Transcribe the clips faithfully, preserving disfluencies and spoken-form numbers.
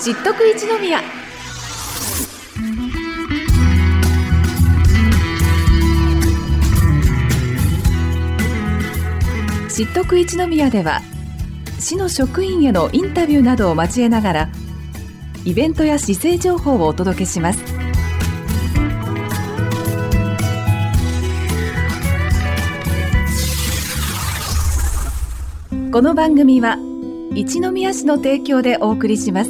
知っとく一宮。知っとく一宮では、市の職員へのインタビューなどを交えながら、イベントや市政情報をお届けします。この番組は一宮市の提供でお送りします。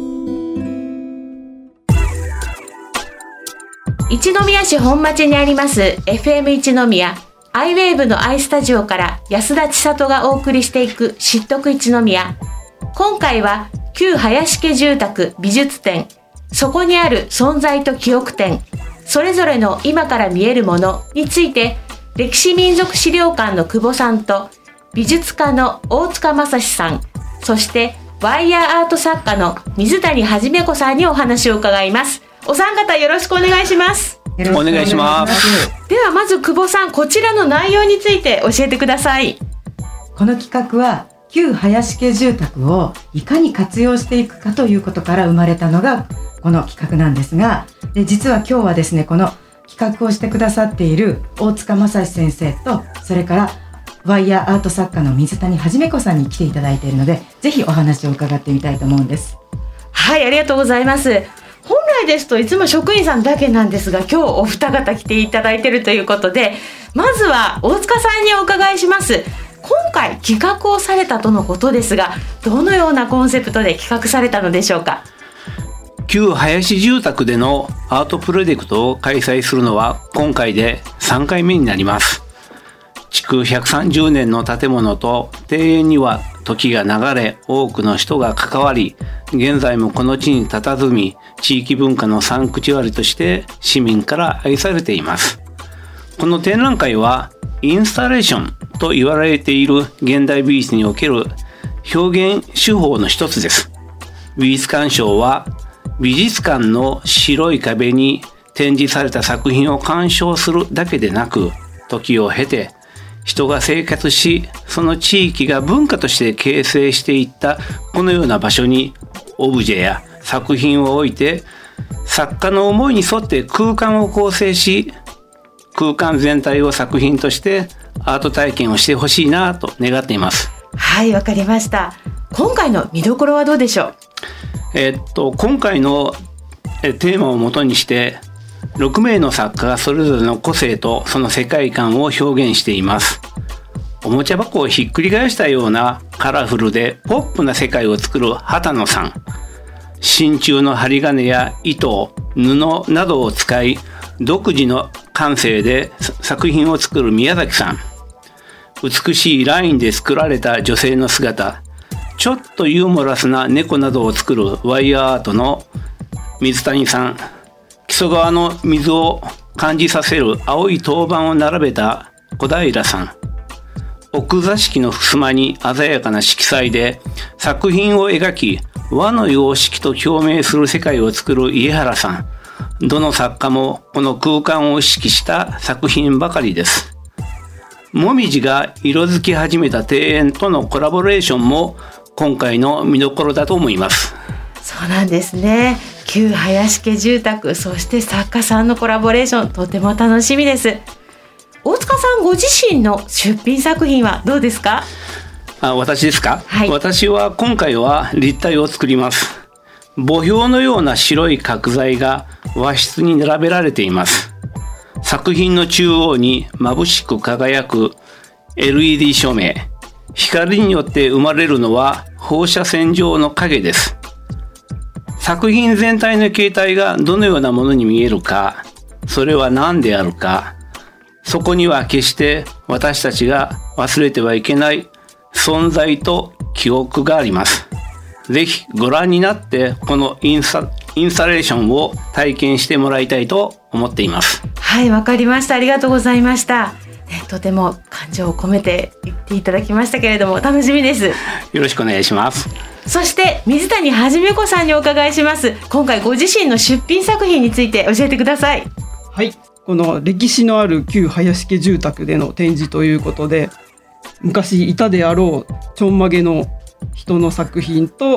一宮市本町にあります エフエム 一宮アイウェーブのアイスタジオから安田千里がお送りしていく知っとく一宮。今回は旧林家住宅美術展、そこにある存在と記憶展、それぞれの今から見えるものについて、歴史民俗資料館の久保さんと美術家の大塚正史さん、そしてワイヤーアート作家の水谷はじめ子さんにお話を伺います。お三方よろしくお願いします。 よろしくお願いします。 ではまず久保さん、こちらの内容について教えてください。 この企画は旧林家住宅をいかに活用していくかということから生まれたのがこの企画なんですが、で実は今日はですね、この企画をしてくださっている大塚正史先生と、それからワイヤーアート作家の水谷はじめ子さんに来ていただいているので、ぜひお話を伺ってみたいと思うんです。 はい、ありがとうございます。本来ですといつも職員さんだけなんですが、今日お二方来ていただいているということで、まずは大塚さんにお伺いします。今回企画をされたとのことですが、どのようなコンセプトで企画されたのでしょうか。 旧林住宅でのアートプロジェクトを開催するのは今回でさんかいめになります。築ひゃくさんじゅうねんの建物と庭園には時が流れ、多くの人が関わり、現在もこの地に佇み、地域文化のサンクチュアリとして市民から愛されています。この展覧会はインスタレーションと言われている現代美術における表現手法の一つです。美術鑑賞は美術館の白い壁に展示された作品を鑑賞するだけでなく、時を経て人が生活し、その地域が文化として形成していったこのような場所にオブジェや作品を置いて、作家の思いに沿って空間を構成し、空間全体を作品としてアート体験をしてほしいなと願っています。 はい、わかりました。今回の見どころはどうでしょう。 えー、っと今回のテーマをもとにしてろくめいの作家がそれぞれの個性とその世界観を表現しています。おもちゃ箱をひっくり返したようなカラフルでポップな世界を作る畑野さん、真鍮の針金や糸、布などを使い独自の感性で作品を作る宮崎さん、美しいラインで作られた女性の姿、ちょっとユーモラスな猫などを作るワイヤーアートの水谷さん、木曽川の水を感じさせる青い陶板を並べた小平さん、奥座敷の襖に鮮やかな色彩で作品を描き、和の様式と共鳴する世界を作る家原さん、どの作家もこの空間を意識した作品ばかりです。もみじが色づき始めた庭園とのコラボレーションも今回の見どころだと思います。 そうなんですね。旧林家住宅、そして作家さんのコラボレーション、とても楽しみです。大塚さんご自身の出品作品はどうですか。 あ、私ですか、 はい、 私は今回は立体を作ります。墓標のような白い角材が和室に並べられています。作品の中央に眩しく輝く エルイーディー 照明、光によって生まれるのは放射線状の影です。作品全体の形態がどのようなものに見えるか、それは何であるか、そこには決して私たちが忘れてはいけない存在と記憶があります。ぜひご覧になってこのインスタ、インスタレーションを体験してもらいたいと思っています。 はい、わかりました。ありがとうございました。ね、とても感情を込めて言っていただきましたけれども、楽しみです。 よろしくお願いします。 そして水谷はじめ子さんにお伺いします。今回ご自身の出品作品について教えてください。 はい、この歴史のある旧林家住宅での展示ということで、昔いたであろうちょんまげの人の作品と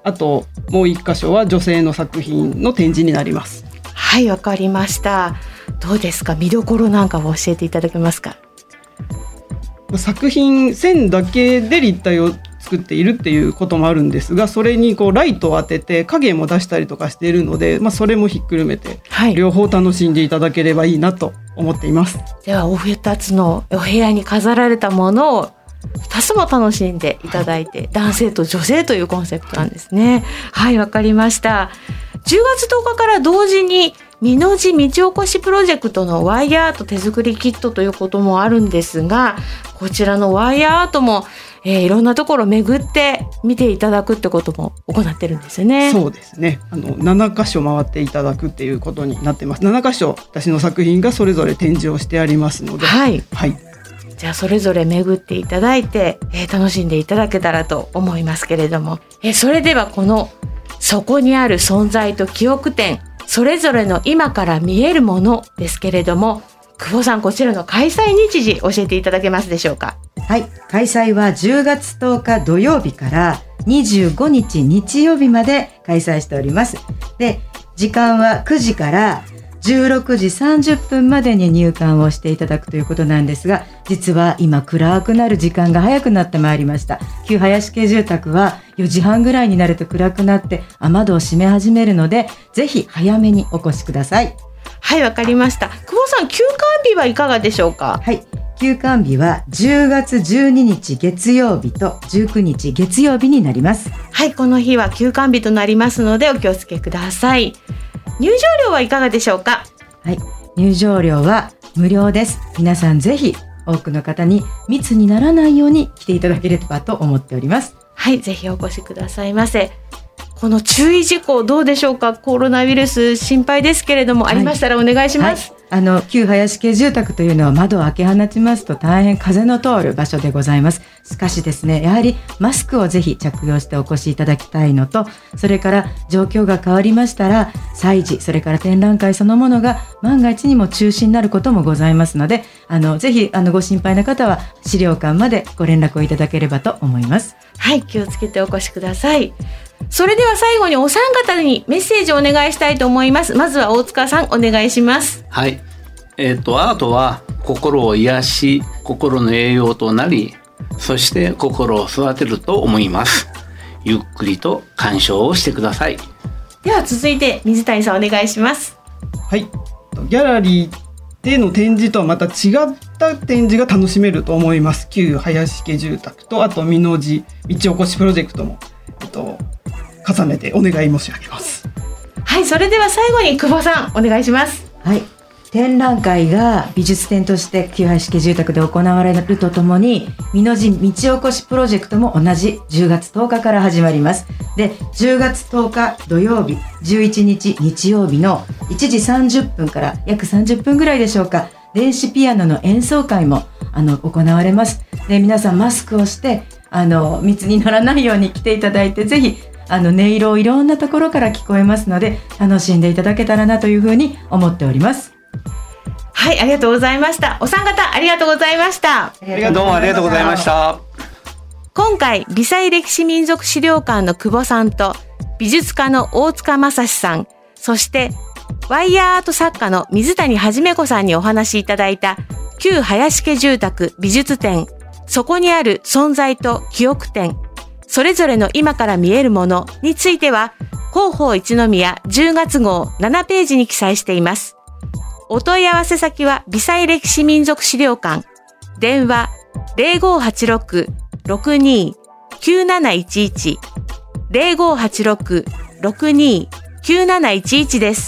あともう一箇所は女性の作品の展示になります。 はい、わかりました。どうですか、見どころなんかを教えていただけますか？ 作品線だけで立体を作っているっていうこともあるんですが、それにこうライトを当てて影も出したりとかしているので、まあ、それもひっくるめて両方楽しんでいただければいいなと思っています。 ではお二つのお部屋に飾られたものをふたつも楽しんでいただいて、はい、男性と女性というコンセプトなんですね。はい、わかりました。じゅうがつとおかから同時に美濃路道おこしプロジェクトのワイヤーアート手作りキットということもあるんですが、こちらのワイヤーアートも、えー、いろんなところ巡って見ていただくってことも行ってるんですよね。 そうですね、あのななかしょ回っていただくっていうことになってます。ななかしょ私の作品がそれぞれ展示をしてありますので、 はい、 はい、 じゃあそれぞれ巡っていただいて、えー、楽しんでいただけたらと思いますけれども、えー、それではこのそこにある存在と記憶点、それぞれの今から見えるものですけれども、久保さん、こちらの開催日時教えていただけますでしょうか？ はい、開催はじゅうがつとおか土曜日からにじゅうごにち日曜日まで開催しております。で、時間はくじからじゅうろくじさんじゅっぷんまでに入館をしていただくということなんですが、実は今暗くなる時間が早くなってまいりました。旧林家住宅はよじはんぐらいになると暗くなって雨戸を閉め始めるので、ぜひ早めにお越しください。 はい、わかりました。久保さん、休館日はいかがでしょうか？ はい、休館日はじゅうがつじゅうににち月曜日とじゅうくにち月曜日になります。 はい、この日は休館日となりますのでお気をつけください。入場料はいかがでしょうか？ はい、入場料は無料です。皆さんぜひ多くの方に密にならないように来ていただければと思っております。 はい、ぜひお越しくださいませ。この注意事項どうでしょうか？コロナウイルス心配ですけれども、はい、ありましたらお願いします。 はい、あの旧林家住宅というのは窓を開け放ちますと大変風の通る場所でございます。しかしですね、やはりマスクをぜひ着用してお越しいただきたいのと、それから状況が変わりましたら祭事、それから展覧会そのものが万が一にも中止になることもございますので、あのぜひあのご心配な方は資料館までご連絡をいただければと思います。 はい、気をつけてお越しください。それでは最後にお三方にメッセージをお願いしたいと思います。まずは大塚さん、お願いします。 はい、えーと、アートは心を癒し、心の栄養となり、そして心を育てると思います。ゆっくりと鑑賞をしてください。 では続いて水谷さん、お願いします。 はい、ギャラリーでの展示とはまた違った展示が楽しめると思います。旧林家住宅と、あと美濃路道おこしプロジェクトも、えっと、重ねてお願い申し上げます。 はい、それでは最後に久保さん、お願いします。 はい、展覧会が美術展として旧林家住宅で行われるとともに、美濃路道おこしプロジェクトも同じじゅうがつとおかから始まります。で、じゅうがつとおか土曜日、じゅういちにち日曜日のいちじさんじゅっぷんから約さんじゅっぷんぐらいでしょうか、電子ピアノの演奏会もあの行われます。で、皆さんマスクをしてあの密にならないように来ていただいて、ぜひあの音色をいろんなところから聞こえますので楽しんでいただけたらなというふうに思っております。 はい、ありがとうございました。お三方ありがとうございました。 どうもありがとうございました。 今回微細歴史民族資料館の久保さんと美術家の大塚正史さん、そしてワイヤーアート作家の水谷はじめ子さんにお話しいただいた旧林家住宅美術展、そこにある存在と記憶展、それぞれの今から見えるものについては広報一宮じゅうがつ号ななページに記載しています。お問い合わせ先は微細歴史民族資料館、電話 ゼロごーはちろく ろくにー きゅうなないちいち ゼロごーはちろく ろくにー きゅうなないちいちです。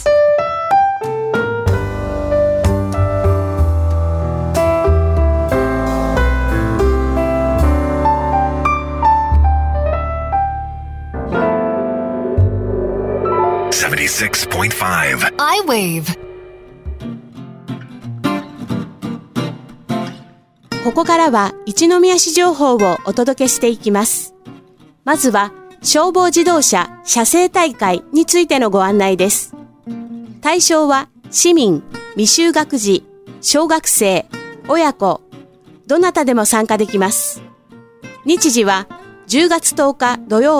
ななじゅうろくてんごアイウェーブ。 ここからは一宮市情報をお届けしていきます。まずは消防自動車写生大会についてのご案内です。対象は市民、未就学児、小学生、親子、どなたでも参加できます。日時はじゅうがつとおか土曜日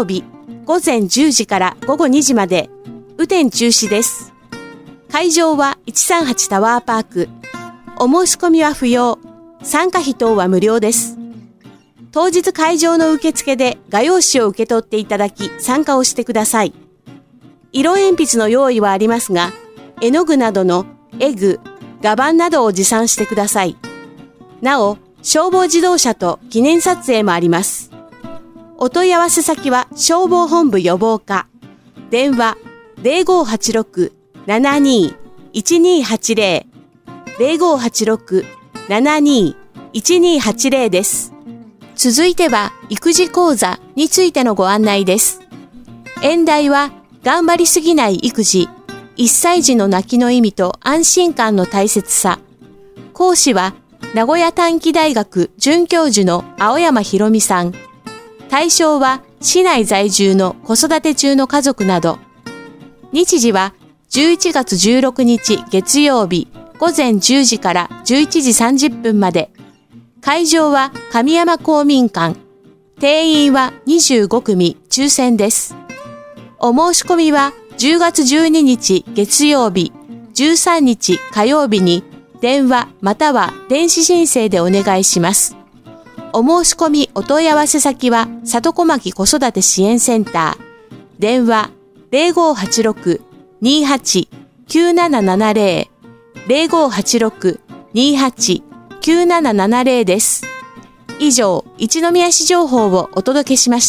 午前じゅうじから午後にじまで、雨天中止です。会場はいちさんはちタワーパーク。お申し込みは不要。参加費等は無料です。当日会場の受付で画用紙を受け取っていただき参加をしてください。色鉛筆の用意はありますが、絵の具などの絵具、画板などを持参してください。なお、消防自動車と記念撮影もあります。お問い合わせ先は消防本部予防課。電話 ゼロごはちろく ななにー いちにーはちゼロ ゼロごはちろく ななにー いちにーはちゼロ です。続いては育児講座についてのご案内です。演題は頑張りすぎない育児、いっさい児の泣きの意味と安心感の大切さ。講師は名古屋短期大学准教授の青山博美さん。対象は市内在住の子育て中の家族など。日時はじゅういちがつじゅうろくにち月曜日午前じゅうじからじゅういちじさんじゅっぷんまで。会場は神山公民館。定員はにじゅうごくみ抽選です。お申し込みはじゅうがつじゅうににち月曜日、じゅうさんにち火曜日に電話または電子申請でお願いします。お申し込みお問い合わせ先は里小牧子育て支援センター。電話ゼロごはちろく にーはち きゅうななななゼロ ゼロごはちろく にーはち きゅうななななゼロ です。以上、一宮市情報をお届けしました。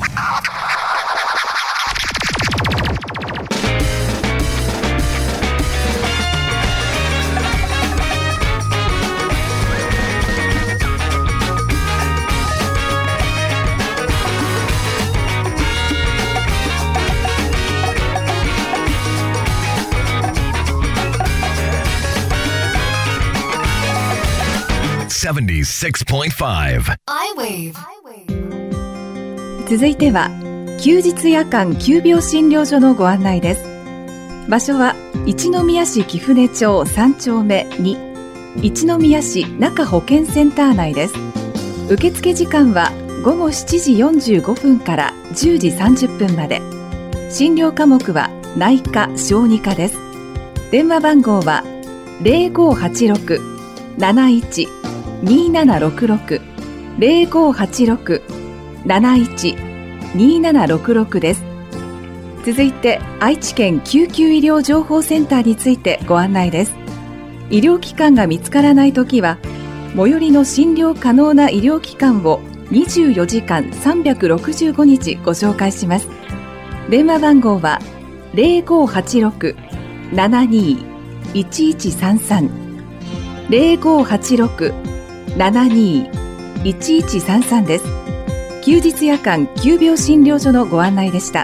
セブンティーシックスポイントファイブアイウェーブ。続いては休日夜間急病診療所のご案内です。場所は一宮市貴船町さんちょうめに、一宮市中保健センター内です。受付時間はごごしちじよんじゅうごふんからじゅうじさんじゅっぷんまで。診療科目は内科・小児科です。電話番号はゼロごはちろく なないち にーななろくろく ゼロごはちろく なないち にーななろくろく です。続いて愛知県救急医療情報センターについてご案内です。医療機関が見つからないときは最寄りの診療可能な医療機関をにじゅうよじかんさんびゃくろくじゅうごにちご紹介します。電話番号はゼロごはちろく ななにー いちいちさんさん ゼロごはちろく ななにー いちいちさんさん です。休日夜間急病診療所のご案内でした。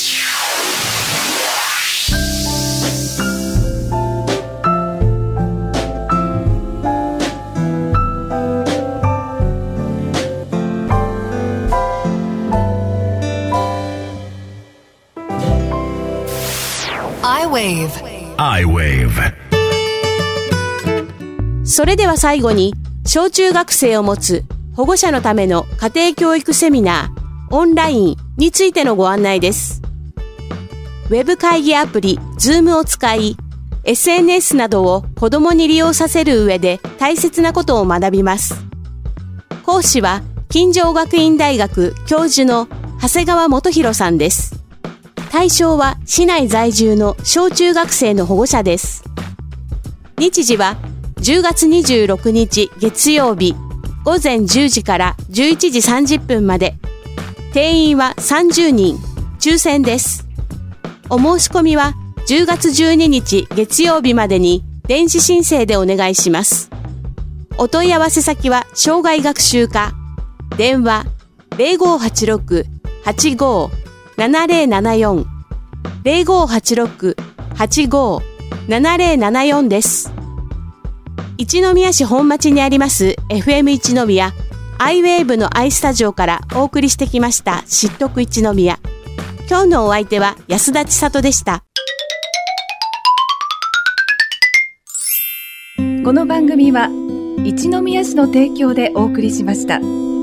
アイウェーブ。 それでは最後に、小中学生を持つ保護者のための家庭教育セミナー、オンラインについてのご案内です。ウェブ会議アプリ Zoom を使い、エスエヌエス などを子供に利用させる上で大切なことを学びます。講師は、金城学院大学教授の長谷川元弘さんです。対象は市内在住の小中学生の保護者です。日時はじゅうがつにじゅうろくにち月曜日午前じゅうじからじゅういちじさんじゅっぷんまで。定員はさんじゅうにん、抽選です。お申し込みはじゅうがつじゅうににち月曜日までに電子申請でお願いします。お問い合わせ先は障害学習課。電話ゼロごはちろく はちご ななゼロななよん ゼロごはちろく はちご ななゼロななよん です。一宮市本町にあります エフエム 一宮アイウェーブのアイスタジオからお送りしてきました知っとく一宮。今日のお相手は安田千里でした。 この番組は一宮市の提供でお送りしました。